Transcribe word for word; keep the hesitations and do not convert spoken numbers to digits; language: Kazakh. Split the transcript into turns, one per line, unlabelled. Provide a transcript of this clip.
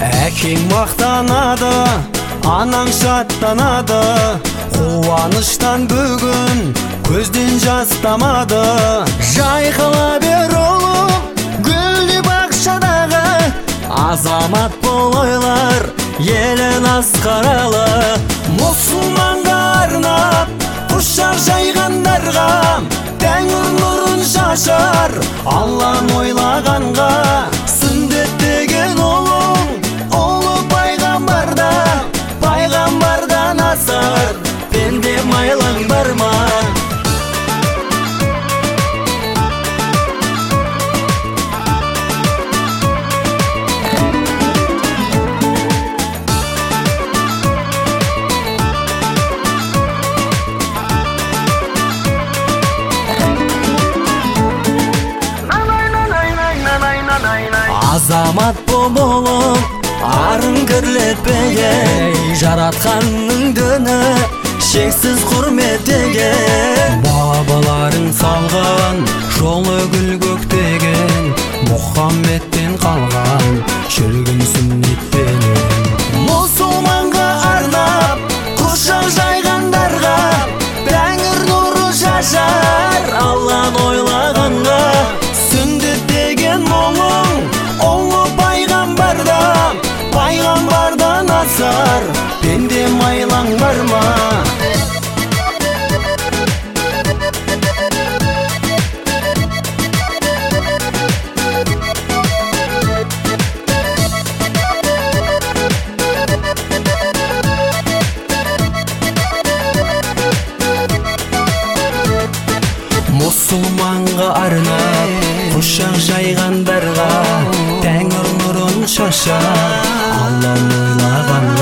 Әкең мақтанады, анаң шаттанады, қуаныштан бүгін көзден жас тамады. Жайқала бер ұлым, гүлді бақшадағы, азамат бол ойлар, елін асқаралы. Мұсылманға арнап, құшақ жайғандарға, тәңір нұрын шашар, Алланы ойлағанға. Сүндет деген ұлың, ұлы пайғамбарда, пайғамбардан асар, пенде майлаң бар ма? Азамат болып, арын кірлетпеген, жаратқанның діні шексіз құрметтеген. Бабаларың салған жолы гүл көктеген, Мұхаммедтен қалған жүргін сүннетпенен. Мұсылманға арнап, құшақ жайғандарға, тәңір нұры шашар, Алланы ойлағанға. Сүндет деген мұлың, ұлы пайғамбарда, пайғамбардан асар, пенде майлаң бар ма? Мұсылманға арнап, құшақ жайғандарға, тәңір нұрын шашар, Алланы ойлаған.